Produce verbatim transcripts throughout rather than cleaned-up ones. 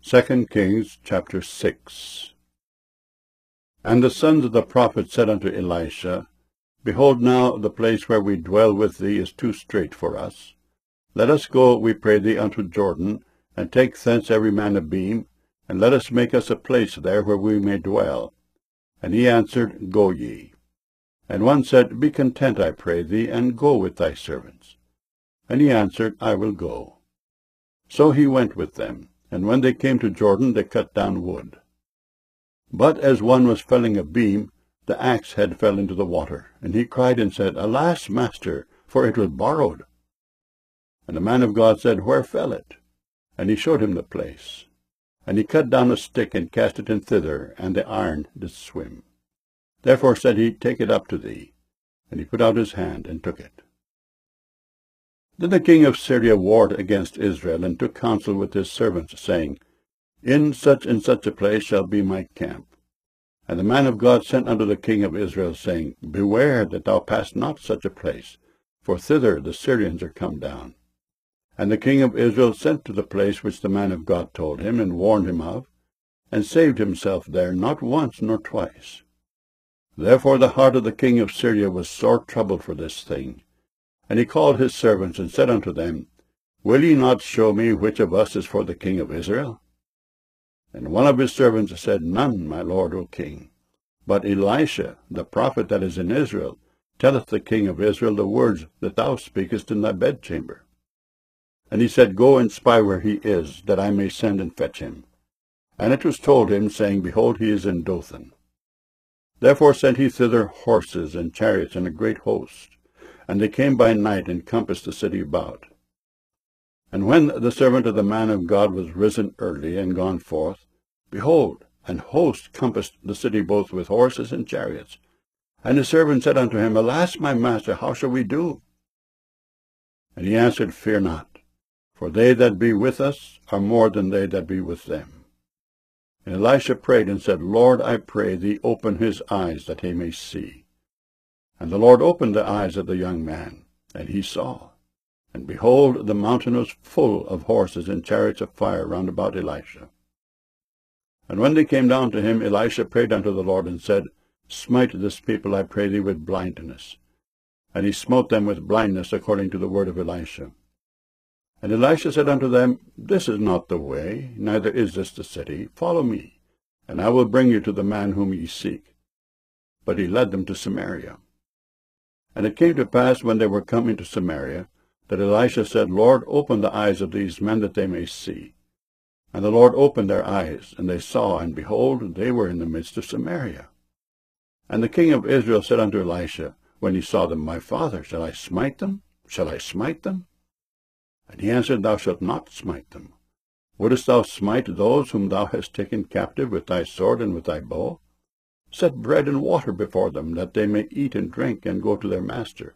Second Kings chapter six. And the sons of the prophets said unto Elisha, Behold, now the place where we dwell with thee is too strait for us. Let us go, we pray thee, unto Jordan, and take thence every man a beam, and let us make us a place there where we may dwell. And he answered, Go ye. And one said, Be content, I pray thee, and go with thy servants. And he answered, I will go. So he went with them, and when they came to Jordan, they cut down wood. But as one was felling a beam, the axe head fell into the water, and he cried and said, Alas, master, for it was borrowed. And the man of God said, Where fell it? And he showed him the place. And he cut down a stick, and cast it in thither, and the iron did swim. Therefore said he, Take it up to thee. And he put out his hand, and took it. Then the king of Syria warred against Israel, and took counsel with his servants, saying, In such and such a place shall be my camp. And the man of God sent unto the king of Israel, saying, Beware that thou pass not such a place, for thither the Syrians are come down. And the king of Israel sent to the place which the man of God told him, and warned him of, and saved himself there not once nor twice. Therefore the heart of the king of Syria was sore troubled for this thing. And he called his servants, and said unto them, Will ye not show me which of us is for the king of Israel? And one of his servants said, None, my lord, O king. But Elisha, the prophet that is in Israel, telleth the king of Israel the words that thou speakest in thy bedchamber. And he said, Go and spy where he is, that I may send and fetch him. And it was told him, saying, Behold, he is in Dothan. Therefore sent he thither horses and chariots and a great host. And they came by night, and compassed the city about. And when the servant of the man of God was risen early, and gone forth, behold, an host compassed the city both with horses and chariots. And the servant said unto him, Alas, my master, how shall we do? And he answered, Fear not, for they that be with us are more than they that be with them. And Elisha prayed, and said, Lord, I pray thee, open his eyes, that he may see. And the Lord opened the eyes of the young man, and he saw. And behold, the mountain was full of horses and chariots of fire round about Elisha. And when they came down to him, Elisha prayed unto the Lord, and said, Smite this people, I pray thee, with blindness. And he smote them with blindness, according to the word of Elisha. And Elisha said unto them, This is not the way, neither is this the city. Follow me, and I will bring you to the man whom ye seek. But he led them to Samaria. And it came to pass, when they were come into Samaria, that Elisha said, Lord, open the eyes of these men, that they may see. And the Lord opened their eyes, and they saw, and behold, they were in the midst of Samaria. And the king of Israel said unto Elisha, when he saw them, My father, shall I smite them? Shall I smite them? And he answered, Thou shalt not smite them. Wouldest thou smite those whom thou hast taken captive with thy sword and with thy bow? Set bread and water before them, that they may eat and drink, and go to their master.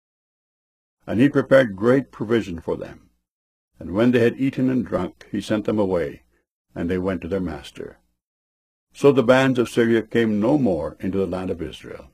And he prepared great provision for them. And when they had eaten and drunk, he sent them away, and they went to their master. So the bands of Syria came no more into the land of Israel.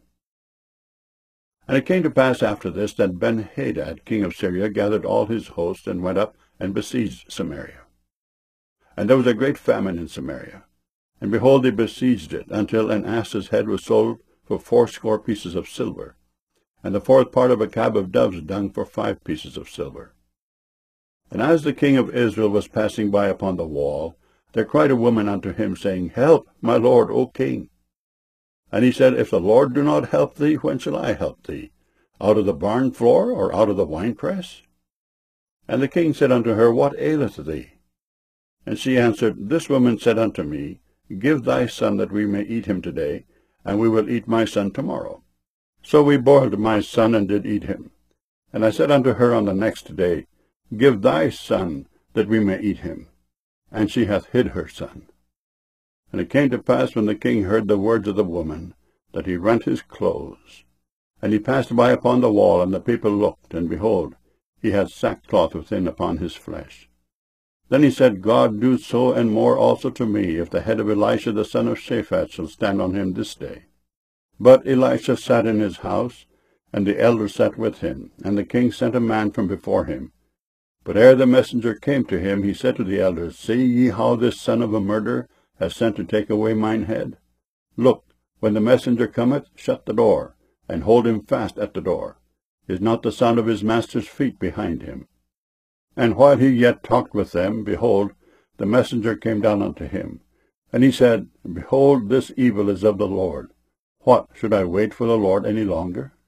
And it came to pass after this, that Ben-Hadad, king of Syria, gathered all his host, and went up and besieged Samaria. And there was a great famine in Samaria. And behold, they besieged it, until an ass's head was sold for fourscore pieces of silver, and the fourth part of a cab of dove's dung for five pieces of silver. And as the king of Israel was passing by upon the wall, there cried a woman unto him, saying, Help, my lord, O king. And he said, If the Lord do not help thee, when shall I help thee? Out of the barn floor, or out of the winepress? And the king said unto her, What aileth thee? And she answered, This woman said unto me, Give thy son, that we may eat him today, and we will eat my son tomorrow. So we boiled my son, and did eat him. And I said unto her on the next day, Give thy son, that we may eat him. And she hath hid her son. And it came to pass, when the king heard the words of the woman, that he rent his clothes. And he passed by upon the wall, and the people looked, and behold, he had sackcloth within upon his flesh. Then he said, God do so and more also to me, if the head of Elisha the son of Shaphat shall stand on him this day. But Elisha sat in his house, and the elders sat with him. And the king sent a man from before him, But ere the messenger came to him, he said to the elders, See ye how this son of a murderer has sent to take away mine head? Look, when the messenger cometh, shut the door, and hold him fast at the door. Is not the sound of his master's feet behind him? And while he yet talked with them, behold, the messenger came down unto him. And he said, Behold, this evil is of the Lord. What, should I wait for the Lord any longer?